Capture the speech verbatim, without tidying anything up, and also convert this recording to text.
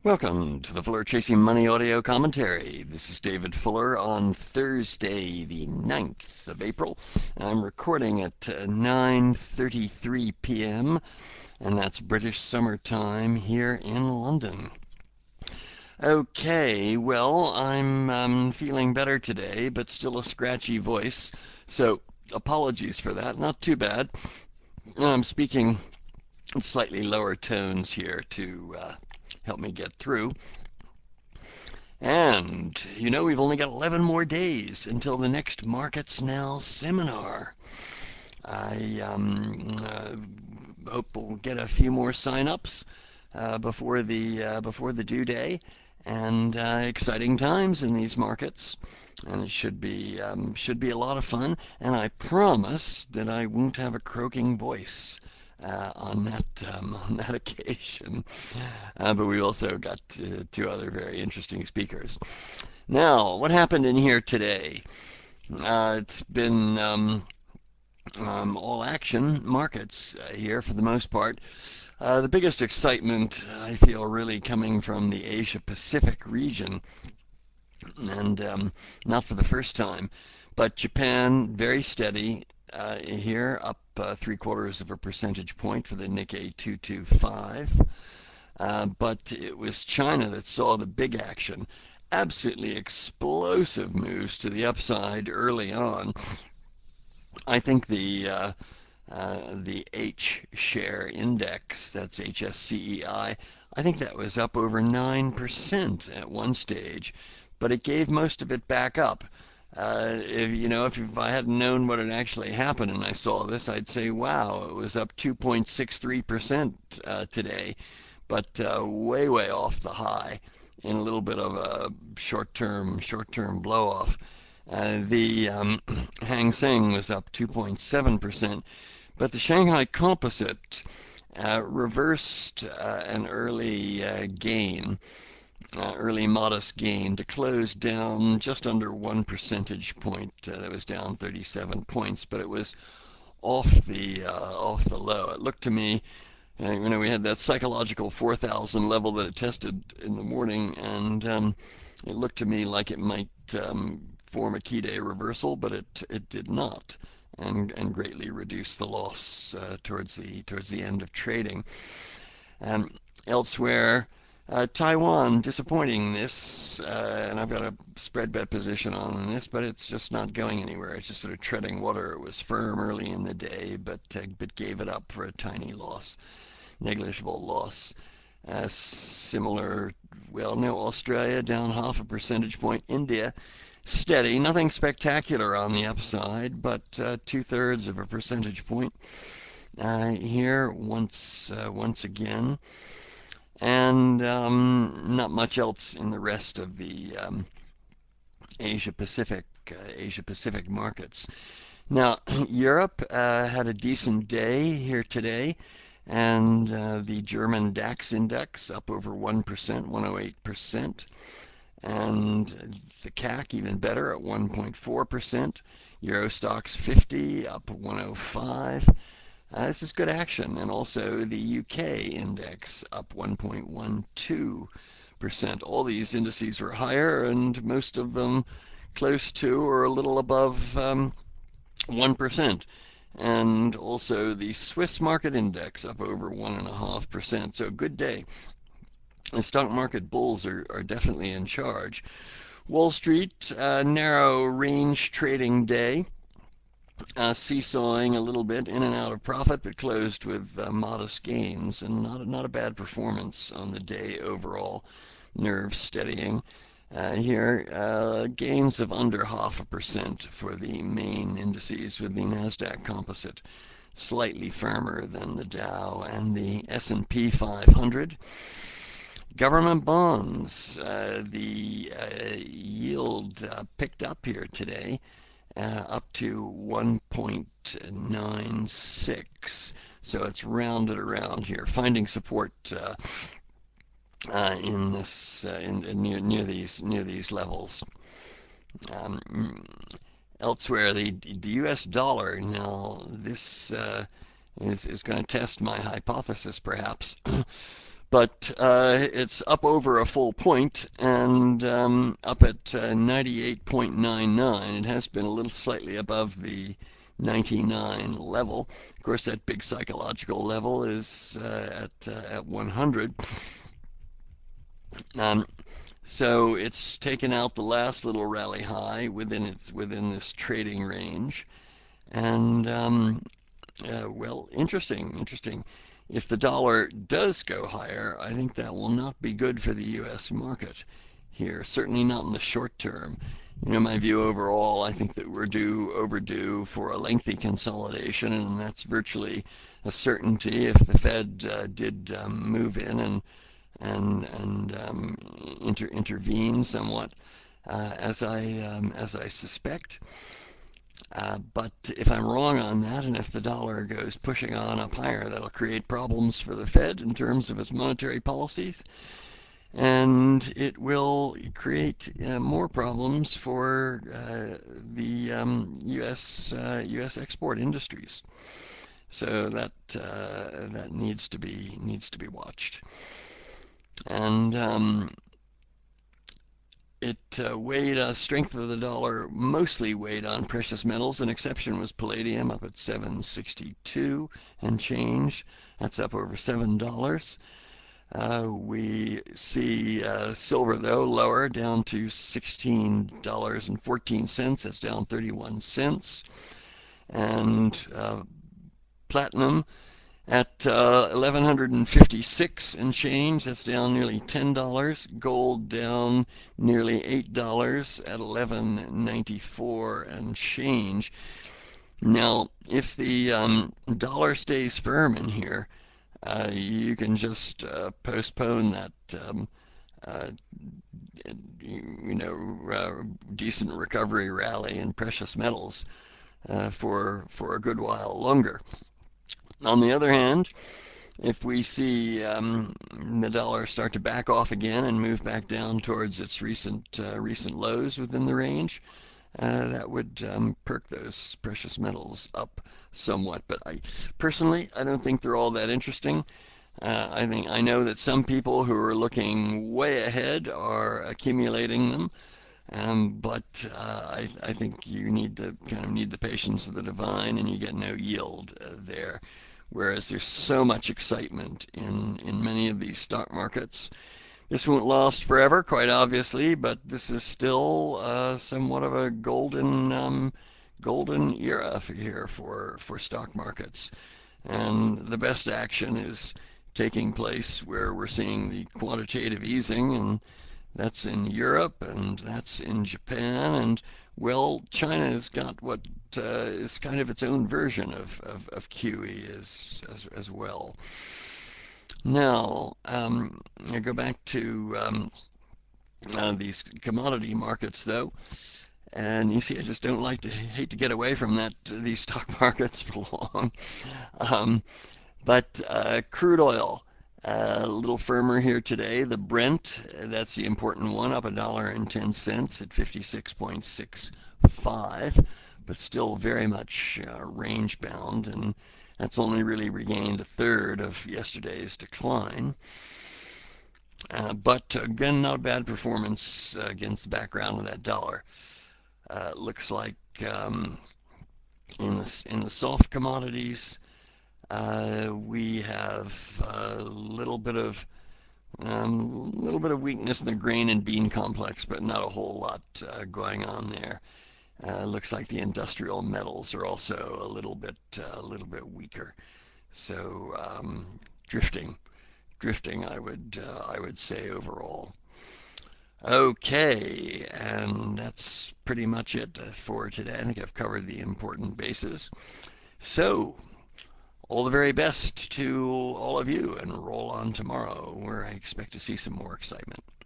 Welcome to the Fuller Chasing Money audio commentary. This is David Fuller on Thursday, the ninth of April. I'm recording at uh, nine thirty-three p m, and that's British summer time here in London. Okay, well, I'm um, feeling better today, but still a scratchy voice, so apologies for that. Not too bad. I'm speaking in slightly lower tones here to uh, help me get through. And, you know, we've only got eleven more days until the next MarketSnell seminar. I um, uh, hope we'll get a few more sign-ups uh, before the uh, before the due day, and uh, exciting times in these markets. And it should be um, should be a lot of fun. And I promise that I won't have a croaking voice uh, on that um, on that occasion. Uh, but we also got uh, two other very interesting speakers. Now, what happened in here today? Uh, it's been um, um, all action markets uh, here for the most part. Uh, the biggest excitement I feel really coming from the Asia Pacific region, and um, not for the first time, but Japan very steady uh, here, up uh, three quarters of a percentage point for the Nikkei two twenty-five. Uh, but it was China that saw the big action. Absolutely explosive moves to the upside early on. I think the uh, uh, the H share index, that's H S C E I, I think that was up over nine percent at one stage, but it gave most of it back up. Uh, if, you know, if, if I hadn't known what had actually happened and I saw this, I'd say, wow, it was up two point six three percent uh, today, but uh, way, way off the high in a little bit of a short-term, short-term blow-off. Uh, the um, Hang Seng was up two point seven percent, but the Shanghai Composite uh, reversed uh, an early uh, gain, uh, early modest gain, to close down just under one percentage point. Uh, that was down thirty-seven points, but it was off the uh, off the low. It looked to me, uh, you know, we had that psychological four thousand level that it tested in the morning, and um, it looked to me like it might um, form a key day reversal, but it it did not, and and greatly reduced the loss uh, towards the towards the end of trading. Um, Elsewhere, uh, Taiwan disappointing this, uh, and I've got a spread bet position on this, but it's just not going anywhere. It's just sort of treading water. It was firm early in the day, but uh, but gave it up for a tiny loss, negligible loss. Uh, similar, well, no, Australia down half a percentage point. India steady, nothing spectacular on the upside, but uh, two-thirds of a percentage point uh, here once uh, once again, and um, not much else in the rest of the um, Asia Pacific uh, Asia Pacific markets. Now, Europe uh, had a decent day here today, and uh, the German DAX index up over one percent, one hundred eight percent. And the C A C even better at one point four percent. Euro Stoxx fifty up one oh five. Uh, this is good action. And also the U K index up one point one two percent. All these indices were higher, and most of them close to or a little above um, one percent. And also the Swiss market index up over one point five percent. So a good day. The stock market bulls are, are definitely in charge. Wall Street, uh, narrow range trading day, uh, seesawing a little bit in and out of profit, but closed with uh, modest gains, and not a, not a bad performance on the day overall. Nerves steadying. Uh, here, uh, gains of under half a percent for the main indices, with the Nasdaq Composite slightly firmer than the Dow and the S and P five hundred. Government bonds, uh, the uh, yield uh, picked up here today, uh, up to one point nine six. So it's rounded around here, finding support uh, uh, in this uh, in, in near near these near these levels. Um, Elsewhere, the the U S dollar, now this uh, is is going to test my hypothesis perhaps. but uh, it's up over a full point and um, up at uh, ninety-eight point nine nine. It has been a little slightly above the ninety-nine level. Of course, that big psychological level is uh, at uh, at one hundred. Um, so it's taken out the last little rally high within its within this trading range, and um, uh, well, interesting, interesting. If the dollar does go higher, I think that will not be good for the U S market here. Certainly not in the short term. You know, my view overall, I think that we're due overdue for a lengthy consolidation, and that's virtually a certainty if the Fed uh, did um, move in and and and um, inter intervene somewhat, uh, as I um, as I suspect. Uh, but if I'm wrong on that, and if the dollar goes pushing on up higher, that'll create problems for the Fed in terms of its monetary policies, and it will create uh, more problems for uh, the um, U S uh, U S export industries. So that uh, that needs to be needs to be watched. And um, it uh, weighed, uh, strength of the dollar mostly weighed on precious metals. An exception was palladium, up at seven sixty-two and change. That's up over seven dollars. Uh, we see uh, silver, though, lower, down to sixteen dollars and fourteen cents. That's down thirty-one cents. And uh, platinum at uh, eleven fifty-six and change. That's down nearly ten dollars. Gold down nearly eight dollars at eleven ninety-four and change. Now, if the um, dollar stays firm in here, uh, you can just uh, postpone that um, uh, you know uh, decent recovery rally in precious metals uh, for for a good while longer. On the other hand, if we see um, the dollar start to back off again and move back down towards its recent uh, recent lows within the range, uh, that would um, perk those precious metals up somewhat. But I personally, I don't think they're all that interesting. Uh, I think I know that some people who are looking way ahead are accumulating them, um, but uh, I, I think you need to kind of need the patience of the divine, and you get no yield uh, there. Whereas there's so much excitement in in many of these stock markets. This won't last forever, quite obviously, but this is still uh, somewhat of a golden um, golden era for here for for stock markets. And the best action is taking place where we're seeing the quantitative easing, and that's in Europe, and that's in Japan, and well, China has got what uh, is kind of its own version of, of, of Q E as, as, as well. Now, um, I go back to um, uh, these commodity markets, though, and you see, I just don't like to hate to get away from that these stock markets for long. Um, but uh, crude oil, uh, a little firmer here today. The Brent, that's the important one, up a dollar and ten cents at fifty-six point six five, but still very much uh, range bound, and that's only really regained a third of yesterday's decline. Uh, but again, not a bad performance uh, against the background of that dollar. Uh, looks like um, in the in the soft commodities, uh, we have a little bit of um, little bit of weakness in the grain and bean complex, but not a whole lot uh, going on there. Uh, looks like the industrial metals are also a little bit uh, a little bit weaker. So um, drifting, drifting, I would uh, I would say overall. Okay, and that's pretty much it for today. I think I've covered the important bases. So, all the very best to all of you, and roll on tomorrow, where I expect to see some more excitement.